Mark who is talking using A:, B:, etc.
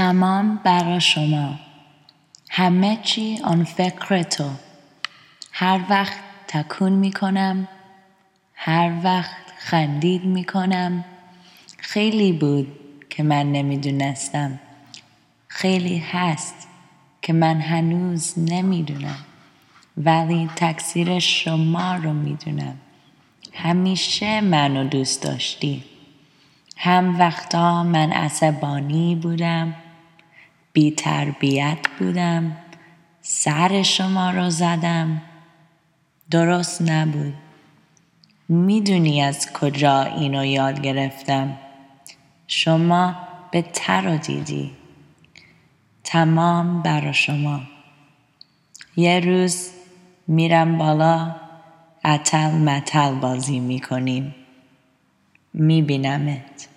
A: تمام برا شما. همه چی آن فکر تو. هر وقت تکون میکنم، هر وقت خندید میکنم. خیلی بود که من نمیدونستم، خیلی هست که من هنوز نمیدونم، ولی تقصیر شما رو میدونم. همیشه منو دوست داشتی. هم وقتا من عصبانی بودم، بی تربیت بودم، سر شما رو زدم، درست نبود. میدونی از کجا اینو یاد گرفتم. شما بهتر رو دیدی. تمام برا شما. یه روز میرم بالا، اتل متل بازی میکنیم. میبینمت.